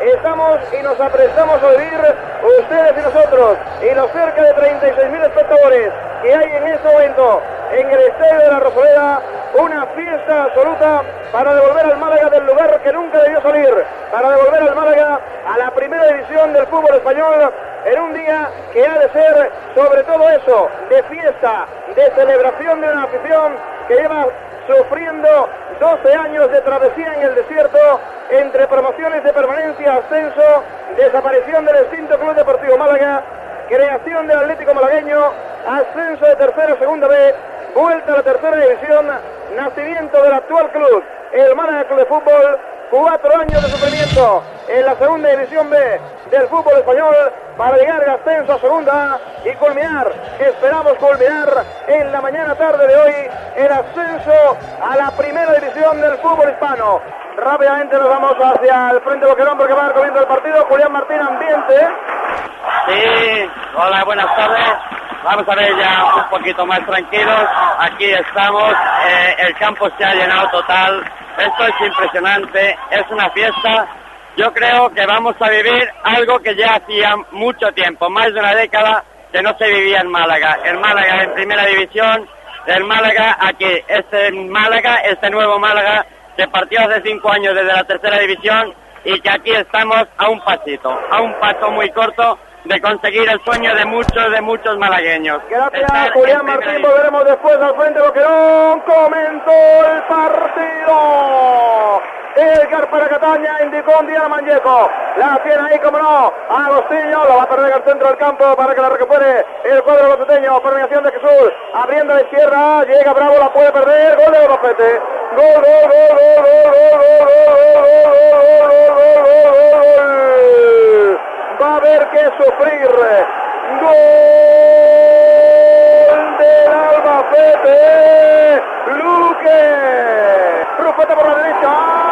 estamos y nos aprestamos a vivir ustedes y nosotros y los cerca de 36.000 espectadores que hay en este momento en el estadio de la Rosaleda, una fiesta absoluta para devolver al Málaga del lugar que nunca debió salir, para devolver al Málaga a la primera división del fútbol español en un día que ha de ser sobre todo eso, de fiesta, de celebración de una afición que lleva sufriendo 12 años de travesía en el desierto entre promociones de permanencia, ascenso, desaparición del extinto Club Deportivo Málaga, creación del Atlético Malagueño, ascenso de tercera a segunda B, vuelta a la tercera división, nacimiento del actual club, el Málaga Club de Fútbol, 4 años de sufrimiento en la segunda división B del fútbol español para llegar al ascenso a segunda A y culminar, esperamos culminar en la mañana tarde de hoy el ascenso a la primera división del fútbol hispano. Rápidamente nos vamos hacia el frente de Boquerón porque va comiendo el partido. Julián Martín, ambiente. Sí, hola, buenas tardes. Vamos a ver ya un poquito más tranquilos. Aquí estamos, el campo se ha llenado total. Esto es impresionante, es una fiesta. Yo creo que vamos a vivir algo que ya hacía mucho tiempo, más de una década, que no se vivía en Málaga. El Málaga en primera división, el Málaga aquí, este nuevo Málaga que partió hace 5 años desde la tercera división y que aquí estamos a un paso muy corto de conseguir el sueño de muchos malagueños. Gracias, Julián Martín. Volveremos después al frente de Boquerón. Comentó el partido. Edgar para Cataña, indicó un día a Manyeco. La tiene ahí, como no, Agostinho. Lo va a perder al centro del campo para que la recupere el cuadro lopeteño. Permeación de Jesús. Abriendo a la izquierda. Llega Bravo, la puede perder. Gol de Albacete. Gol. Va a haber que sufrir. Gol del Albacete. Luque. Rufete por la derecha.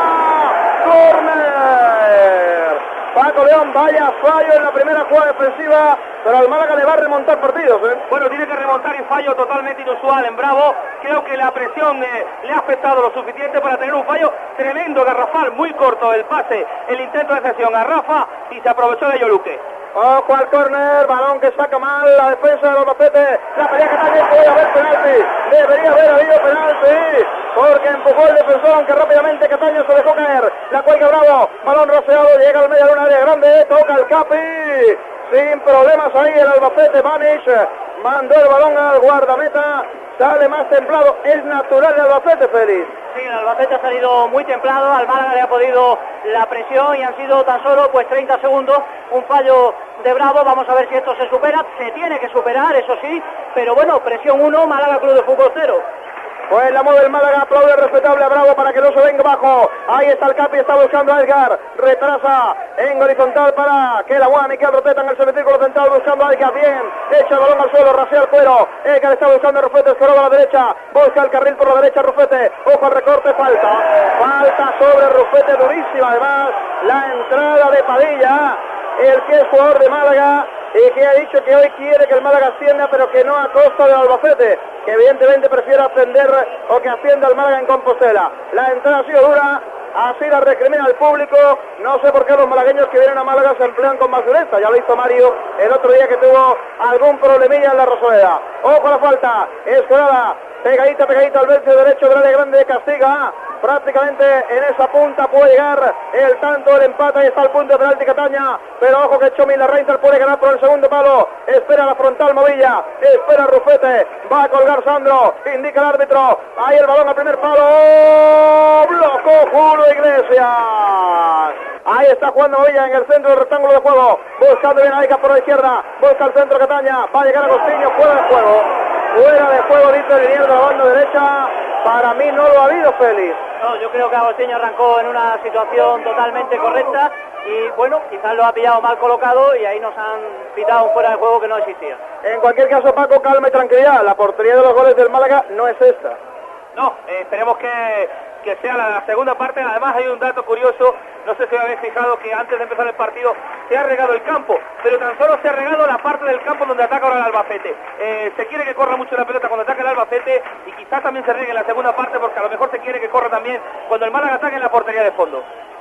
Corner. Paco León, vaya fallo en la primera jugada defensiva, pero al Málaga le va a remontar partidos, ¿eh? Bueno, tiene que remontar y fallo totalmente inusual en Bravo. Creo que la presión le ha afectado lo suficiente para tener un fallo tremendo, garrafal, muy corto el pase, el intento de cesión a Rafa y se aprovechó de ello Luque. Ojo al córner, balón que saca mal la defensa de los Albacete. La pelea que también puede haber penalti. Debería haber habido penalti, porque empujó el defensor, aunque rápidamente Cataño se dejó caer. La cuelga Bravo, balón roceado, llega al medio de un área grande, toca el Capi. Sin problemas ahí el Albacete, Manish mandó el balón al guardameta. Sale más templado, es natural el Albacete, Félix. Sí, el Albacete ha salido muy templado, al Málaga le ha podido la presión y han sido tan solo 30 segundos, un fallo de Bravo. Vamos a ver si esto se supera, se tiene que superar, eso sí, pero bueno, presión 1, Málaga Club de Fútbol 0. Pues la moda del Málaga, aplaude respetable a Bravo para que no se venga abajo. Ahí está el Capi, está buscando a Edgar. Retrasa en horizontal para que la buena Miquel Roteta en el semicírculo central buscando a Edgar. Bien, echa el balón al suelo, rasea el cuero. Edgar está buscando a Rufete, escoraba a la derecha. Busca el carril por la derecha Rufete. Ojo al recorte, falta sobre Rufete, durísima. Además, la entrada de Padilla, el que es jugador de Málaga y que ha dicho que hoy quiere que el Málaga ascienda, pero que no a costa del Albacete, que evidentemente prefiere ascender o que ascienda al Málaga en Compostela. La entrada ha sido dura, así la recrimina el público. No sé por qué los malagueños que vienen a Málaga se emplean con más dureza. Ya lo hizo Mario el otro día que tuvo algún problemilla en la Rosaleda. Ojo a la falta, Escorada, pegadita al vértice derecho del área grande de Castiga. Prácticamente en esa punta puede llegar el tanto, el empate, ahí está el punto de penalti Cataña, pero ojo que Chomi Larraín puede ganar por el segundo palo. Espera la frontal Movilla, espera Rufete, va a colgar Sandro, indica el árbitro, ahí el balón al primer palo, bloqueó Julio Iglesias. Ahí está jugando Movilla en el centro del rectángulo de juego, buscando bien a Ica por la izquierda, busca el centro Cataña, va a llegar Agostinho, fuera de juego, dice el liniero de la banda derecha. Para mí no lo ha habido, Félix. No, yo creo que Agostinho arrancó en una situación totalmente correcta y bueno, quizás lo ha pillado mal colocado y ahí nos han pitado un fuera de juego que no existía. En cualquier caso, Paco, calma y tranquilidad, la portería de los goles del Málaga no es esta. No, esperemos que sea la segunda parte. Además hay un dato curioso, no sé si habéis fijado que antes de empezar el partido se ha regado el campo, pero tan solo se ha regado la parte del campo donde ataca ahora el Albacete. Se quiere que corra mucho la pelota cuando ataca el Albacete y quizás también se riegue en la segunda parte porque a lo mejor se quiere que corra también cuando el Málaga ataque en la portería de fondo.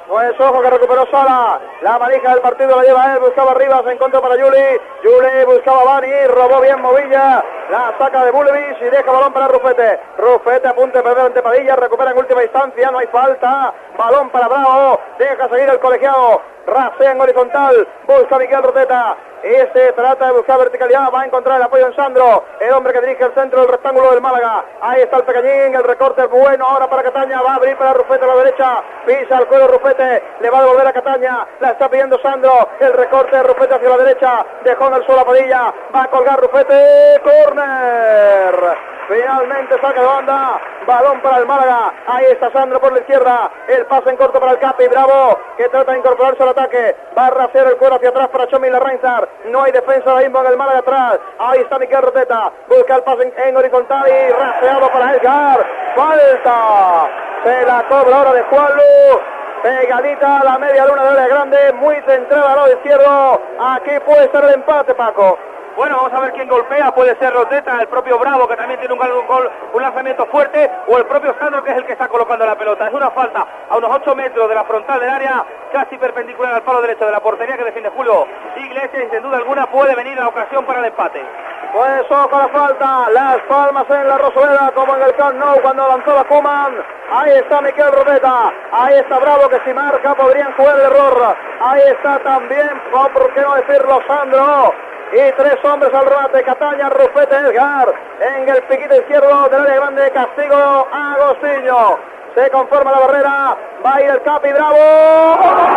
Pues ojo que recuperó Sala, la manija del partido la lleva él, buscaba arriba, se encontró para Juli buscaba a Bani, robó bien Movilla, la saca de Bulevic y deja balón para Rufete a punto de perder ante Padilla, recupera en última instancia, no hay falta, balón para Bravo, deja seguir el colegiado, rasea en horizontal, busca a Miquel Roteta. Trata de buscar verticalidad, va a encontrar el apoyo en Sandro, el hombre que dirige el centro del rectángulo del Málaga. Ahí está el pequeñín, el recorte es bueno ahora para Cataña, va a abrir para Rufete a la derecha, pisa al cuello Rufete, le va a devolver a Cataña, la está pidiendo Sandro, el recorte de Rufete hacia la derecha, dejó en el suelo a Padilla, va a colgar Rufete, córner. Finalmente saca de banda, balón para el Málaga, ahí está Sandro por la izquierda, el pase en corto para el Capi, Bravo, que trata de incorporarse al ataque, va a rasear el cuero hacia atrás para Chomi Larrainzar, no hay defensa ahora mismo en el Málaga atrás, ahí está Miquel Roteta, busca el pase en horizontal y raseado para Edgar, falta, se la cobra ahora de Juanlu, pegadita a la media luna del área grande, muy centrada al lado izquierdo, aquí puede estar el empate, Paco. Bueno, vamos a ver quién golpea, puede ser Roteta, el propio Bravo, que también tiene un lanzamiento fuerte, o el propio Sandro, que es el que está colocando la pelota. Es una falta a unos 8 metros de la frontal del área, casi perpendicular al palo derecho de la portería que defiende Julio Iglesias, y sin duda alguna puede venir la ocasión para el empate. Pues ojo la falta, Las Palmas en la Rosaleda, como en el Camp Nou cuando lanzó la Koeman. Ahí está Miquel Roteta, ahí está Bravo, que si marca podrían jugar el error. Ahí está también, por qué no decirlo, Sandro. Y 3 hombres al remate, Cataña, Rufete, Edgar, en el piquito izquierdo del área grande, castigo Agostinho. Se conforma la barrera, va a ir el Capi, Bravo.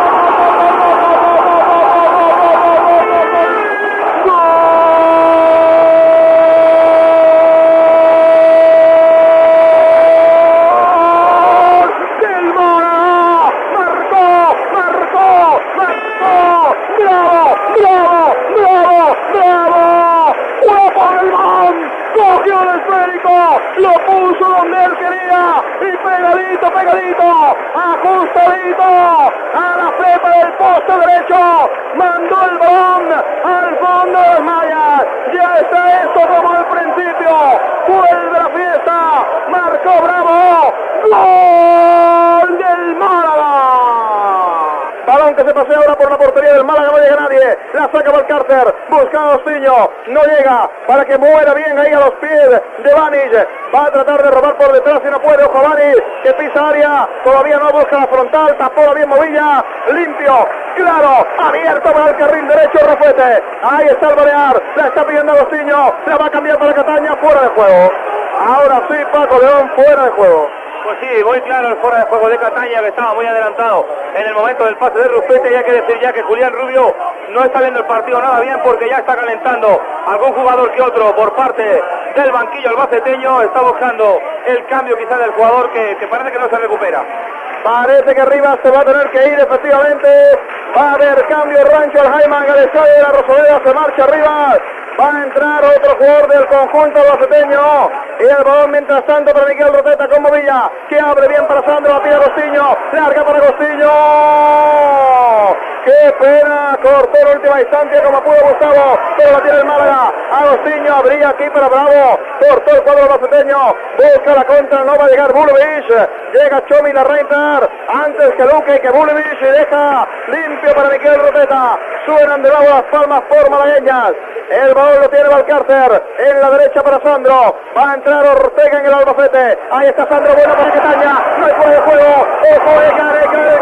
Cogió el esférico, lo puso donde él quería y pegadito, ajustadito a la cepa del poste derecho, mandó el balón al fondo de las mallas. Ya está esto como al principio, vuelve la fiesta, marcó Bravo, gol del Málaga. Balón que se pasea ahora por la portería del Málaga, no llega nadie, la saca Valcárcer, busca a Agostinho, no llega, para que muera bien ahí a los pies de Vanic, va a tratar de robar por detrás y no puede, ojo Vanic, que pisa área, todavía no busca la frontal, tapó bien Movilla, limpio, claro, abierto para el carril derecho Rufete, ahí está el Balear, la está pidiendo Agostinho, la va a cambiar para Cataña, fuera de juego, ahora sí Paco León, fuera de juego. Pues sí, muy claro el fuera de juego de Cataña, que estaba muy adelantado en el momento del pase de Rufete, y hay que decir ya que Julián Rubio no está viendo el partido nada bien, porque ya está calentando algún jugador que otro por parte del banquillo albaceteño, está buscando el cambio quizás del jugador que parece que no se recupera. Parece que Rivas se va a tener que ir, efectivamente, va a haber cambio, Rancho Aljaima en el estadio de la Rosaleda, se marcha Rivas. Va a entrar otro jugador del conjunto albaceteño. Y el balón mientras tanto para Miquel Roteta con Movilla, que abre bien para Sandro, la pide Agostinho, larga para Agostinho. ¡Qué pena! Cortó en última instancia como pudo Gustavo, pero la tiene el Málaga. Agostinho abría aquí para Bravo, cortó el cuadro albaceteño, busca la contra, no va a llegar Bulevic, llega Chomi Larrainzar, antes que Luque y que Bulevic, y deja limpio para Miquel Roteta. Suenan de nuevo Las Palmas por malagueñas. El balón lo tiene Valcárcer, en la derecha para Sandro, va a entrar Ortega en el Albacete, ahí está Sandro, bueno para Cataña, no hay fuera de juego, ojo, Edgar,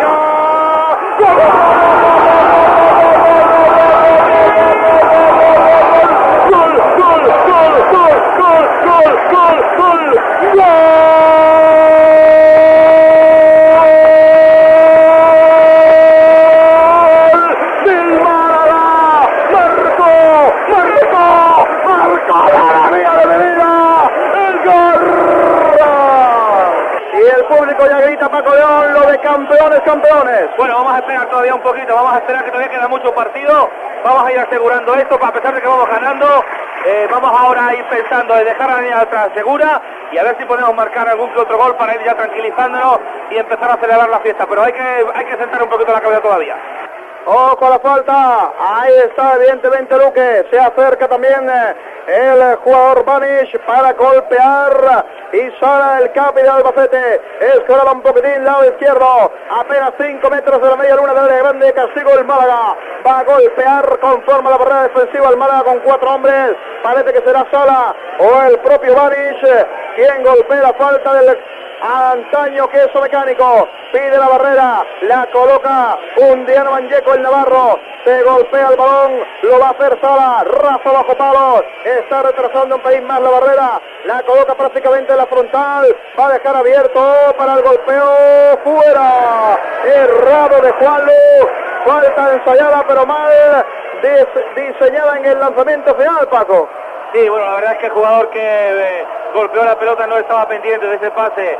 Paco León, lo de campeones. Bueno, vamos a esperar todavía un poquito, vamos a esperar que todavía queda mucho partido, vamos a ir asegurando esto, a pesar de que vamos ganando, vamos ahora a ir pensando en dejar a la línea atrás segura y a ver si podemos marcar algún que otro gol para ir ya tranquilizándonos y empezar a celebrar la fiesta, pero hay que sentar un poquito la cabeza todavía. Ojo a la falta, ahí está evidentemente Luque, se acerca también el jugador Vanic para golpear y Sala el capi de Albacete. Escoraba un poquitín, lado izquierdo, apenas 5 metros de la media luna del grande castigo el Málaga. Va a golpear conforme a la barrera defensiva el Málaga con 4 hombres. Parece que será Sala o el propio Vanish quien golpea la falta del antaño queso mecánico. Pide la barrera, la coloca Undiano Manyeco el Navarro, se golpea el balón, lo va a hacer Sala, Rafa bajo palos, está retrasando un pelín más la barrera, la coloca prácticamente en la frontal, va a dejar abierto para el golpeo, fuera, errado de Juanlu, falta ensayada pero mal diseñada en el lanzamiento final, Paco. Sí, bueno, la verdad es que el jugador que golpeó la pelota no estaba pendiente de ese pase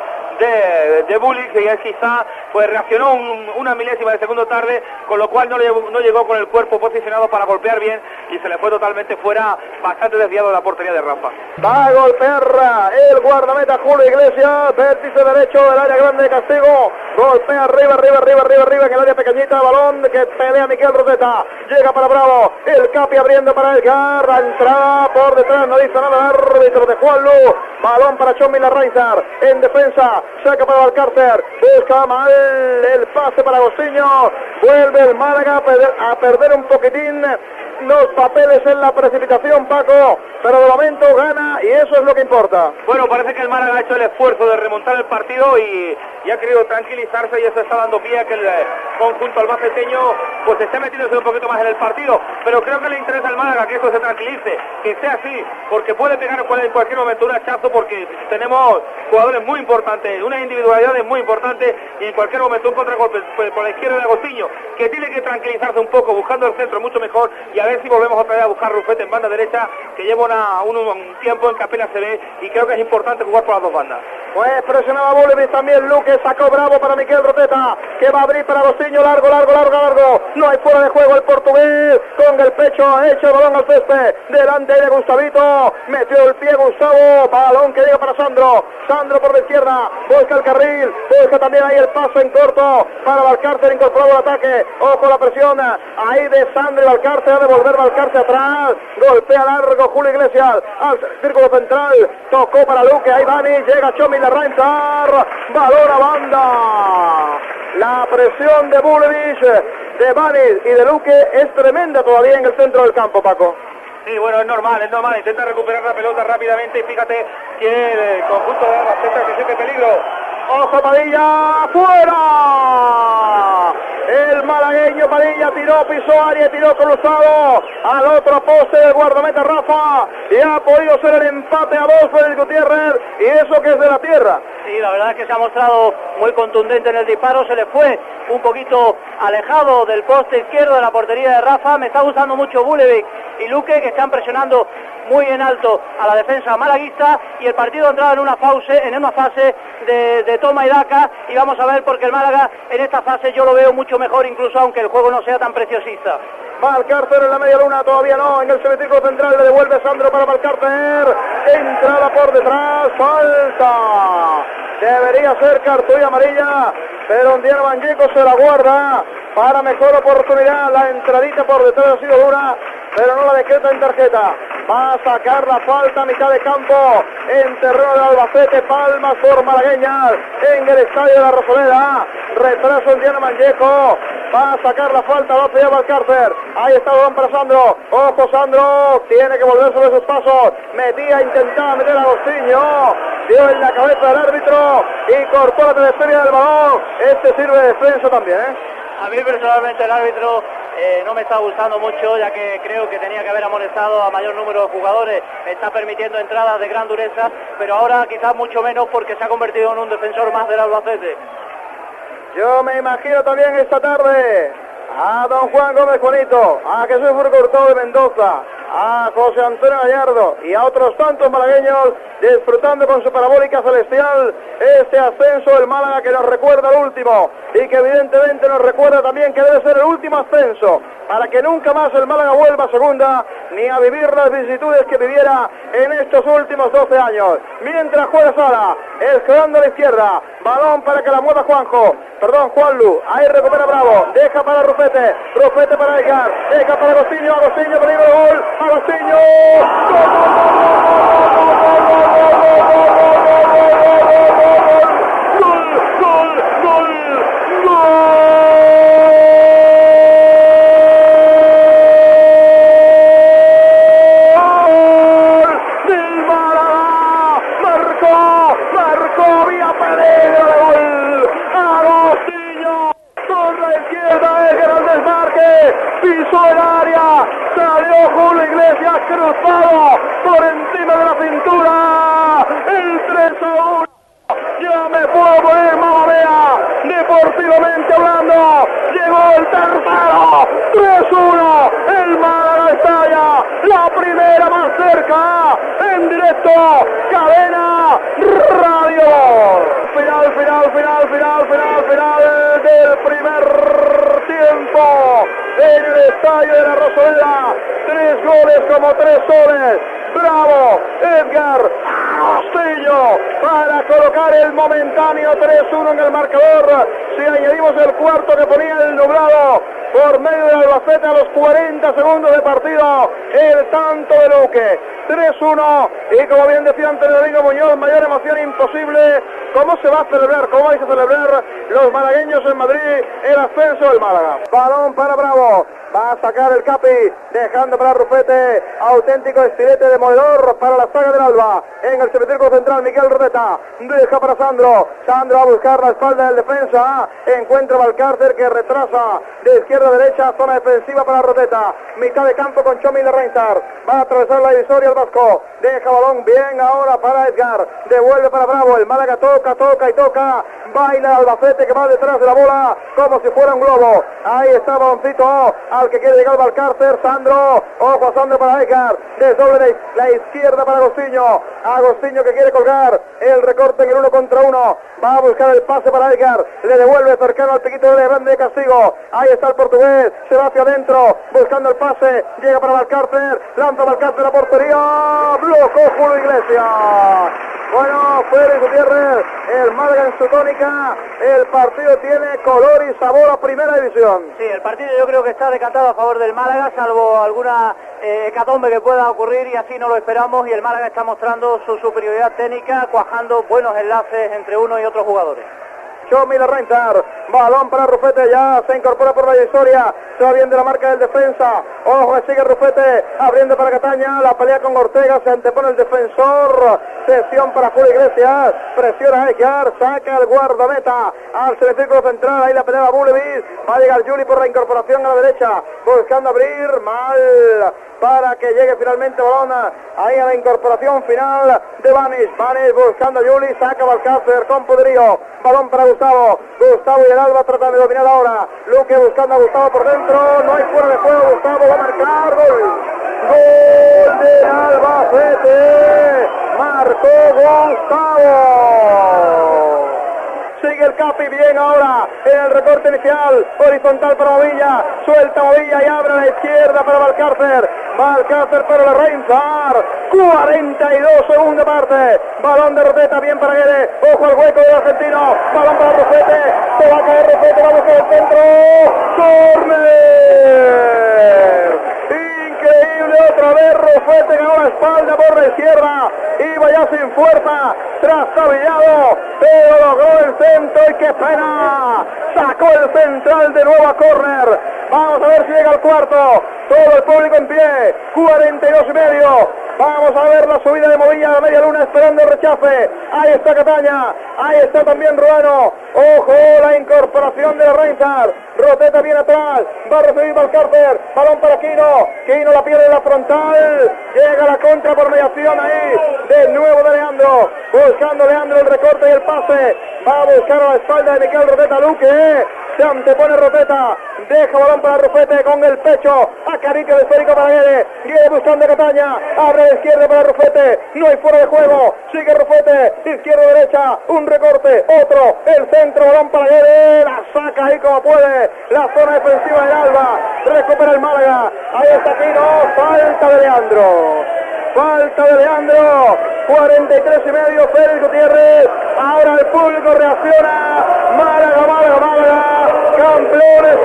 de Bulik, y quizá pues reaccionó una milésima de segundo tarde, con lo cual no llegó con el cuerpo posicionado para golpear bien y se le fue totalmente fuera, bastante desviado de la portería de Rafa. Va a golpear el guardameta Julio Iglesias, vértice derecho del área grande de castigo, golpea arriba en el área pequeñita, balón que pelea Miquel Roseta, llega para Bravo, el Capi abriendo para Edgar, la entrada por detrás, no dice nada el árbitro de Juanlu, balón para Chomi Larraizar, en defensa, saca para Valcárcer, busca mal el pase para Agostinho, vuelve el Málaga a perder un poquitín los papeles en la precipitación, Paco, pero de momento gana y eso es lo que importa. Bueno, parece que el Málaga ha hecho el esfuerzo de remontar el partido y ha querido tranquilizarse, y eso está dando pie a que el conjunto albaceteño pues esté metiéndose un poquito más en el partido, pero creo que le interesa al Málaga que esto se tranquilice, que sea así, porque puede pegar en cualquier momento un hachazo, porque tenemos jugadores muy importantes, unas individualidades muy importantes, y en cualquier momento un contragolpe por la izquierda de Agostinho, que tiene que tranquilizarse un poco, buscando el centro mucho mejor, y a ver si volvemos otra vez a buscar Rufete en banda derecha, que lleva un tiempo en que apenas se ve, y creo que es importante jugar por las dos bandas. Pues presionaba Bulevis también, Luque sacó Bravo para Miquel Roteta, que va a abrir para Agostinho, largo, no hay fuera de juego el portugués, con el pecho hecho el balón al césped, delante de Gustavito, metió el pie Gustavo, balón que llega para Sandro por la izquierda, busca el carril, busca también ahí el paso en corto para Valcárcer, incorporado al ataque, ojo la presión, ahí de Sandro y Valcárcer, a devolver Valcárcer atrás, golpea largo Julio Iglesias, al círculo central, tocó para Luque, ahí Dani, llega Chomi Larraizar, balón a banda, la presión de Bulevic, de Vanis y de Luque es tremenda todavía en el centro del campo, Paco. Sí, bueno, es normal, intenta recuperar la pelota rápidamente, y fíjate que el conjunto de Albacete se siente peligro. ¡Ojo Padilla! ¡Fuera! El malagueño Padilla tiró, pisó área, tiró cruzado al otro poste del guardameta Rafa, y ha podido ser el empate a 2 Félix Gutiérrez, y eso que es de la tierra. Sí, la verdad es que se ha mostrado muy contundente en el disparo, se le fue un poquito alejado del poste izquierdo de la portería de Rafa. Me está gustando mucho Bulevic y Luque, que están presionando muy en alto a la defensa malaguista, y el partido ha entrado en una fase de toma y daca, y vamos a ver, porque el Málaga en esta fase yo lo veo mucho mejor, incluso aunque el juego no sea tan preciosista. Valcárcer en la media luna, todavía no, en el semicírculo central le devuelve Sandro para Valcárcer, entrada por detrás, falta, debería ser cartulina amarilla, pero Undiano Manyeco se la guarda para mejor oportunidad, la entradita por detrás ha sido dura, pero no la decreta en tarjeta, va a sacar la falta a mitad de campo, en terreno de Albacete, palmas por malagueñas, en el estadio de la Rosaleda, retraso Undiano Manyeco, va a sacar la falta, va a pedir Valcárcer, ahí está Don para Sandro, ojo Sandro, tiene que volver sobre sus pasos, intentaba meter a Agostinho, dio en la cabeza del árbitro y cortó la trayectoria del balón, este sirve de defensa también, A mí personalmente el árbitro no me está gustando mucho, ya que creo que tenía que haber amonestado a mayor número de jugadores, está permitiendo entradas de gran dureza, pero ahora quizás mucho menos, porque se ha convertido en un defensor más del Albacete. Yo me imagino también esta tarde a don Juan Gómez Juanito, a Jesús Furcortado de Mendoza, a José Antonio Gallardo y a otros tantos malagueños disfrutando con su parabólica celestial este ascenso del Málaga, que nos recuerda el último, y que evidentemente nos recuerda también que debe ser el último ascenso, para que nunca más el Málaga vuelva a segunda, ni a vivir las vicisitudes que viviera en estos últimos 12 años. Mientras juega Sala, escalando a la izquierda, balón para que la mueva Juanlu, ahí recupera Bravo, deja para Rufete para Edgar, deja para Agostinho, peligro de gol, Agostinho, ¡gol! pisó el área, salió Julio Iglesias cruzado por encima de la cintura, el 3-1. Ya me puedo poner, mamá mía, deportivamente hablando, llegó el tercero, 3-1, el Málaga estalla, la primera más cerca, en directo, Cadena Radio. Final del primer tiempo, en el estadio de la Rosaleda, 3 goles como 3 soles. Bravo, Edgar Agostinho para colocar el momentáneo 3-1 en el marcador. Si añadimos el cuarto que ponía el nublado por medio del Albacete a los 40 segundos de partido, el tanto de Luque. 3-1 y como bien decía Antonio Domingo Muñoz, mayor emoción imposible. ¿Cómo se va a celebrar? ¿Cómo vais a celebrar los malagueños en Madrid el ascenso del Málaga? Balón para Bravo. Va a sacar el Capi, dejando para Rufete, auténtico estilete demoledor para la saga del Alba. En el semicírculo central, Miguel Roteta, deja para Sandro. Sandro a buscar la espalda del defensa, encuentra Valcárcer que retrasa de izquierda a derecha, zona defensiva para Roteta. Mitad de campo con Chomi de Reinstar. Va a atravesar la divisoria el Vasco. Deja balón bien ahora para Edgar. Devuelve para Bravo. El Málaga toca y toca. Baila Albacete que va detrás de la bola como si fuera un globo. Ahí está baloncito al que quiere llegar Valcárcer. Sandro. Ojo a Sandro para Edgar. Desdoble la izquierda para Agostinho. Agostinho que quiere colgar. El recorte en el 1 contra 1. Va a buscar el pase para Edgar. Le devuelve cercano al piquito de Grande de Castigo. Ahí está el portugués. Se va hacia adentro. Buscando el pase. Llega para Valcárcer. Lanza Valcárcer a portería. Blocó Julio Iglesias. Bueno, Félix Gutiérrez, el Málaga en su tónica, el partido tiene color y sabor a primera división. Sí, el partido yo creo que está decantado a favor del Málaga, salvo alguna hecatombe que pueda ocurrir y así no lo esperamos, y el Málaga está mostrando su superioridad técnica, cuajando buenos enlaces entre uno y otros jugadores. Chomi de Reinstar, balón para Rufete, ya se incorpora por la historia, se va bien de la marca del defensa, ojo, sigue Rufete, abriendo para Cataña, la pelea con Ortega, se antepone el defensor, sesión para Julio Iglesias, presiona a Edgar, saca el guardameta al semicírculo central, ahí la pelea Bulevis, va a llegar Juli por la incorporación a la derecha, buscando abrir, mal, para que llegue finalmente balón ahí a la incorporación final de Vanis buscando a Juli, saca Valcárcer con poderío, balón para Gustavo y el Alba tratando de dominar ahora, Luque buscando a Gustavo por dentro, no hay fuera de juego, Gustavo va a marcar, gol del Albacete, marcó Gustavo. Sigue el Capi bien ahora en el recorte inicial, horizontal para Movilla, suelta Movilla y abre a la izquierda para Valcárcer para la Reinstar, 42 segunda parte, balón de Roteta bien para Guede, ojo al hueco del argentino, balón para Rufete, se va a caer Rufete, vamos con el centro, córner. Increíble otra vez Rufete ganó la espalda por la izquierda, iba ya sin fuerza, trastabillado, pero logró el centro y qué pena, sacó el central de nuevo a córner. Vamos a ver si llega al cuarto, todo el público en pie, 42 y medio. Vamos a ver la subida de Movilla a la media luna esperando el rechace. Ahí está Cataña, ahí está también Ruano. Ojo, la incorporación de la Reinstar. Roteta bien atrás, va a recibir Valcárcer, balón para Quino la pierde en la frontal, llega la contra por mediación ahí, de nuevo de Leandro, buscando Leandro el recorte y el pase, va a buscar a la espalda de Miquel Roteta, Luque, se antepone Roteta, deja balón para Rufete con el pecho, acaricia el esférico para Guede buscando a Cataña, abre a la izquierda para Rufete, no hay fuera de juego, sigue Rufete, izquierda-derecha, un recorte, otro, el centro, balón para Guede, la saca ahí como puede, la zona defensiva del Alba, recupera el Málaga, ahí está Quino, falta de Leandro, 43 y medio, Félix Gutiérrez, ahora el público reacciona, Málaga, campeones.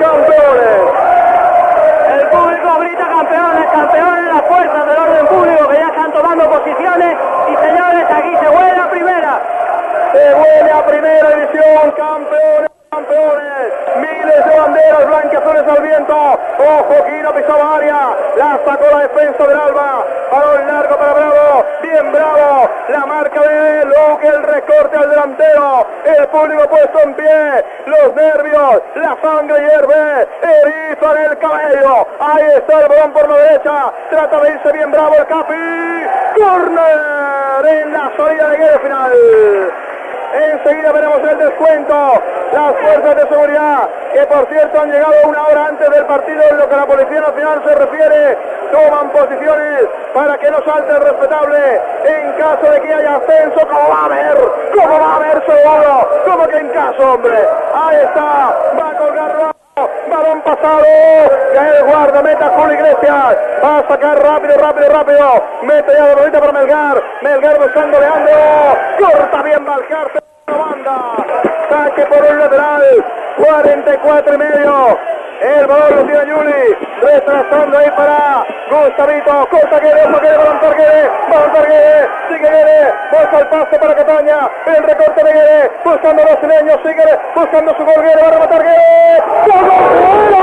El público grita campeones, las fuerzas del orden público que ya están tomando posiciones, y señores, aquí se huele a primera. Se huele a primera división, campeones. miles de banderas blanqueazules al viento. Ojo, Quino pisaba área, la sacó la defensa del Alba. Balón largo para Bravo, bien Bravo, la marca de Luque, el recorte al delantero, el público puesto en pie, los nervios, la sangre hierve, erizo en el cabello. Ahí está el balón por la derecha, trata de irse bien Bravo el Capi. Corner en la salida de Guede final. Enseguida veremos el descuento. Las fuerzas de seguridad, que por cierto han llegado una hora antes del partido en lo que a la Policía Nacional se refiere, toman posiciones para que no salte el respetable en caso de que haya ascenso. ¿Cómo va a haber seguro? ¿Cómo que en caso, hombre? Ahí está, va a colgar balón pasado, el guardameta Julio Iglesias va a sacar rápido, mete ya de bonita para Melgar buscando a Leandro, corta bien Valcarce, banda, saque por un lateral, 44 y medio, el balón lo tiene Yuli, retrasando ahí para Gustavito, corta Guede, balón Targuede, sigue Guede, busca el pase para Cataña, el recorte de Guede, buscando a los brasileños, sigue buscando su gol Guede, va a rematar Guede, ¡gol!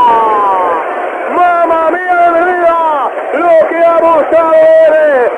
¡Mamma mía de mi vida! Lo que ha buscado Guede,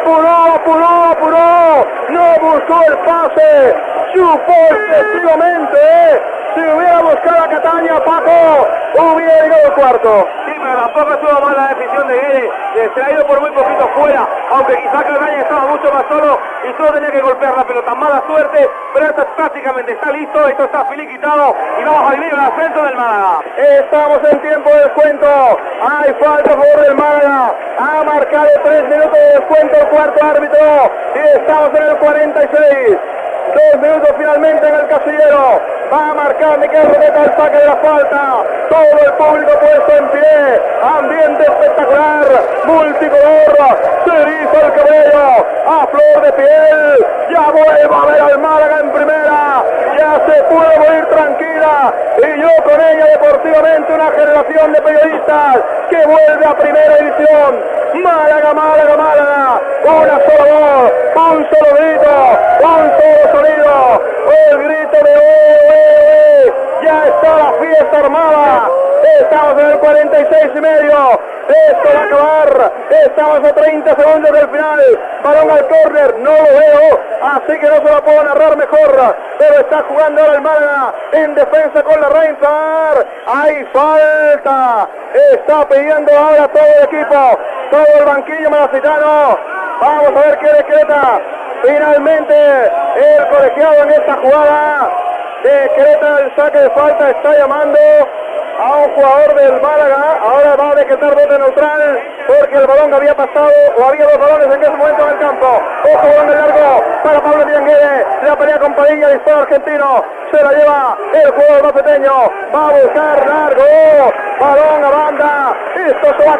apuró, no buscó el pase, chupó excesivamente, si hubiera buscado a Cataña, Paco, hubiera llegado el cuarto. Sí, pero tampoco estuvo mal la decisión de Guede, se ha ido por muy poquito fuera, aunque quizá Cataña estaba mucho más solo y solo tenía que golpear la pelota. Mala suerte, pero esto prácticamente está listo, esto está finiquitado y vamos a vivir el ascenso del Málaga. Estamos en tiempo de descuento, hay falta a favor del Málaga, ha marcado 3 minutos de descuento el cuarto árbitro y estamos en el 46. 2 minutos finalmente en el casillero. Va a marcar Miquel Rodeta el saque de la falta. Todo el público puesto en pie. Ambiente espectacular. Multicolor. Se eriza el cabello. A flor de piel. Ya vuelvo a ver al Málaga en primera. Ya se puede morir tranquila. Y yo con ella deportivamente una generación de periodistas que vuelve a primera división. Málaga, una sola voz, un solo grito, un solo sonido, el grito de ¡oe! Ya está la fiesta armada, estamos en el 46 y medio, esto va a acabar, estamos a 30 segundos del final, balón al córner, no lo veo, así que no se lo puedo narrar mejor, pero está jugando ahora el Málaga en defensa con la Reinsar, hay falta, está pidiendo ahora todo el equipo, todo el banquillo malacitano, vamos a ver qué decreta finalmente el colegiado en esta jugada, decreta el saque de falta, está llamando a un jugador del Málaga, ahora va a decretar bote neutral porque el balón había pasado o había 2 balones en ese momento en el campo. Ojo, balón de largo para Pablo Miranguede, la pelea con Padilla, disparo argentino, se la lleva el jugador maceteño, va a buscar largo, balón a banda, esto se va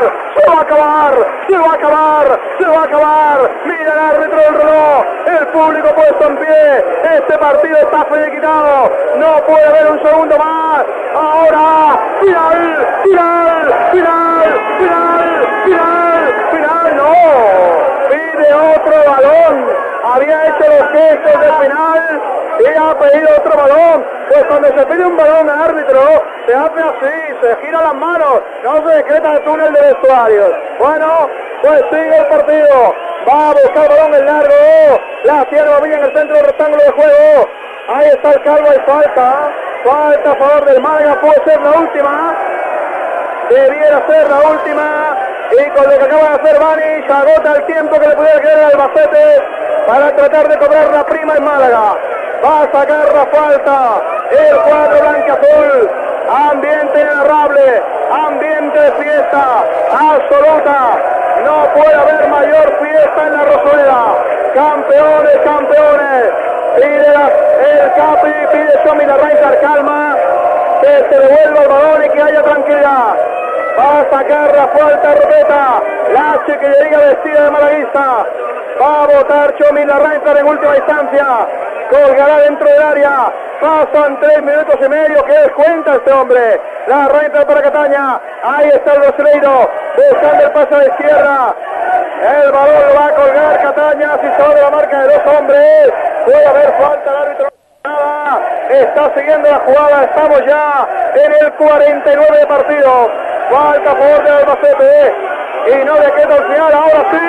a acabar, mira el árbitro del reloj, el público puesto en pie, este partido está finiquitado, no puede haber un segundo más, ahora, final, no, pide otro balón, había hecho los gestos del final y ha pedido otro balón, pues cuando se pide un balón al árbitro, se hace así, se gira las manos, no se decreta el túnel de vestuarios. Bueno, pues sigue el partido, va a buscar el balón en largo, la tiene Bobilla en el centro del rectángulo de juego, ahí está el Calvo, hay falta a favor del Málaga, puede ser la última, debiera ser la última, y con lo que acaba de hacer Bani, se agota el tiempo que le pudiera quedar al Albacete para tratar de cobrar la prima en Málaga. Va a sacar la falta el cuadro blanca-azul, ambiente inenarrable, ambiente de fiesta absoluta, no puede haber mayor fiesta en la Rosaleda, campeones, pide el Capi, pide Xomi Larraín calma, que se devuelva el balón y que haya tranquilidad. Va a sacar la falta Rodeta, la chiquillería vestida de malaguista, va a votar Xomi Larraín en última instancia, colgará dentro del área, pasan 3 minutos y medio, que descuenta este hombre, la Reinsar para Cataña, ahí está el brasileiro, buscando el pase a la izquierda, el balón lo va a colgar Cataña, si se va de la marca de 2 hombres, puede haber falta, el árbitro nada, Málaga está siguiendo la jugada, estamos ya en el 49 de partido, falta a favor del Albacete, y no le queda al final, ahora sí,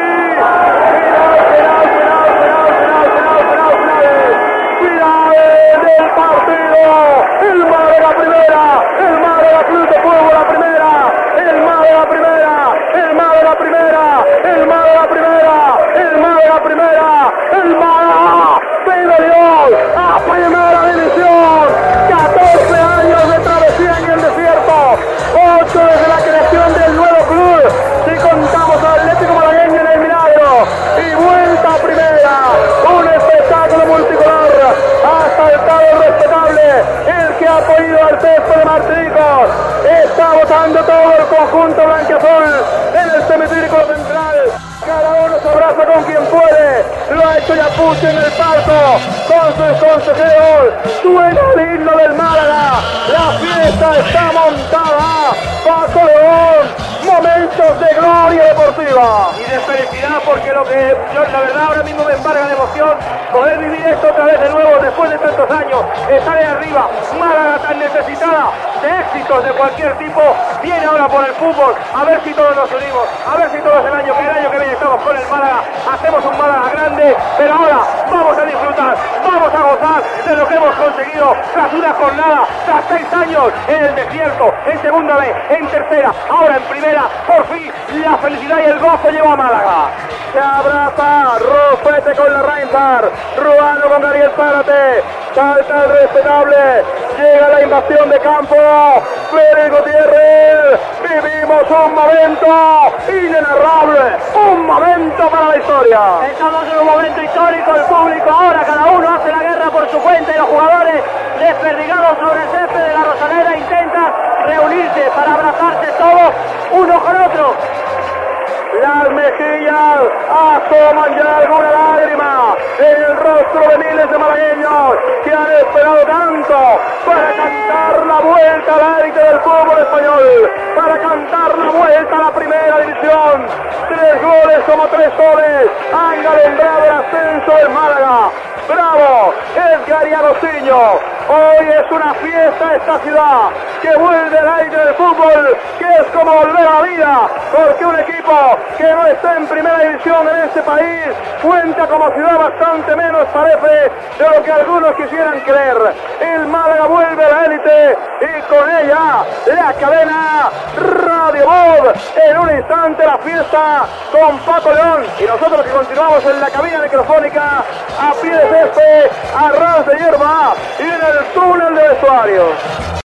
final del partido, el Málaga primera, el Málaga Club de Fútbol la primera, el Málaga primera, el Málaga primera, el Málaga primera, el Málaga primera, el Málaga pide Dios a primera división, 14 años de travesía en el desierto, 8 desde la creación del nuevo club, si contamos al Atlético Malagueño en el milagro, y vuelta a primera, un espectáculo multicolor, ha saltado el respetable, el que ha apoyado al texto de Martínez, está votando todo el conjunto blanquiazul en el semicírculo central, cada uno se abraza con quien puede, lo ha hecho Yapuche en el palco, con sus consejeros, suena el himno del Málaga, la fiesta está montada, Paco León, momentos de gloria deportiva. Y de felicidad, porque lo que yo, la verdad, ahora mismo me embarga de emoción poder vivir esto otra vez de nuevo después de tantos años, estar ahí arriba, Málaga tan necesitada de éxitos de cualquier tipo, viene ahora por el fútbol, a ver si todos nos unimos, a ver si todos el año que viene estamos con el Málaga, hacemos un Málaga grande, pero ahora vamos a disfrutar, vamos a gozar de lo que hemos conseguido tras una jornada, tras 6 años en el desierto, en segunda vez, en tercera, ahora en primera, por fin la felicidad y el gozo lleva a Málaga. Se abraza Rufete con la Reinhardt, Ruano con Gabriel Zárate, salta el respetable, llega la invasión de campo, Félix Gutiérrez, vivimos un momento inenarrable, un momento para la historia. Estamos en un momento histórico, el público ahora cada uno hace la guerra por su cuenta y los jugadores desperdigados sobre el césped de la Rosaleda intentan reunirse para abrazarse todos uno con otro. Las mejillas asoman ya alguna lágrima en el rostro de miles de malagueños que han esperado tanto para cantar la vuelta al élite del fútbol español, para cantar la vuelta a la primera división. 3 goles como 3 goles han galembrado el ascenso del Málaga. ¡Bravo! Edgar y Agostinho. Hoy es una fiesta esta ciudad que vuelve al aire del fútbol, que es como volver a la vida, porque un equipo que no está en primera división en este país cuenta como ciudad bastante menos, parece, de lo que algunos quisieran creer. El Málaga vuelve a la élite y con ella la cadena Radio Voz. En un instante la fiesta con Paco León y nosotros que continuamos en la cabina microfónica a pie de césped, a ras de hierba y en el túnel de vestuarios.